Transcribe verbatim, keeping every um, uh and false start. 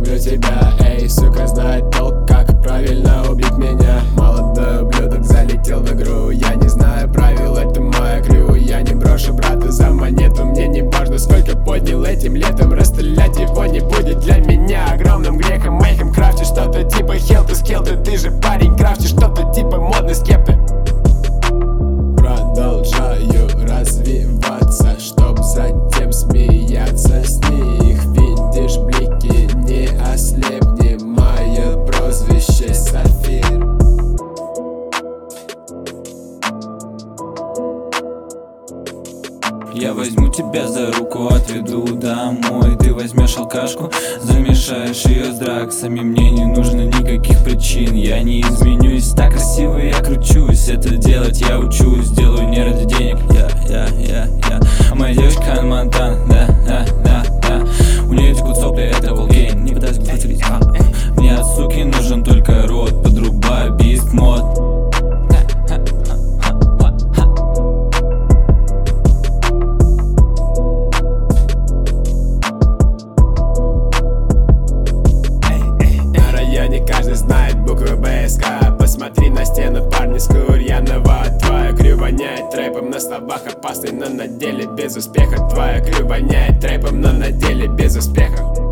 люблю тебя. Эй, сука, знает толк, как правильно убить меня. Молодой ублюдок залетел в игру, я не знаю правил, это моя крю. Я не брошу брата за монету, мне не важно, сколько поднял этим летом. Расстрелять его не будет для меня огромным грехом. Мейхем крафтишь что-то типа хелты скелты, ты же парень крафтишь что-то типа модный скепты. Продолжаю развиваться, чтоб затем смеяться с них. Видишь блики, не ослепни, мое прозвище Сафир. Я возьму тебя за руку, отведу домой. Ты возьмешь алкашку, замешаешь ее с драксами. Мне не нужно никаких причин, я не изменюсь. Так красиво я кручусь, это делать я учусь. Делаю не ради денег, я, я, я, я. А моя девочка Ханна Монтана, да, да, да, да. У нее текут сопли, это волгейн, не пытаюсь выцелить, а, а. Мне от суки нужен только рот, подрубаю бист мод. Каждый знает буквы БСК. Посмотри на стену, парни с курьяного. Твоя крю воняет трэпом, на словах опасный, но на деле без успеха. Твоя крю воняет трэпом, но на деле без успеха.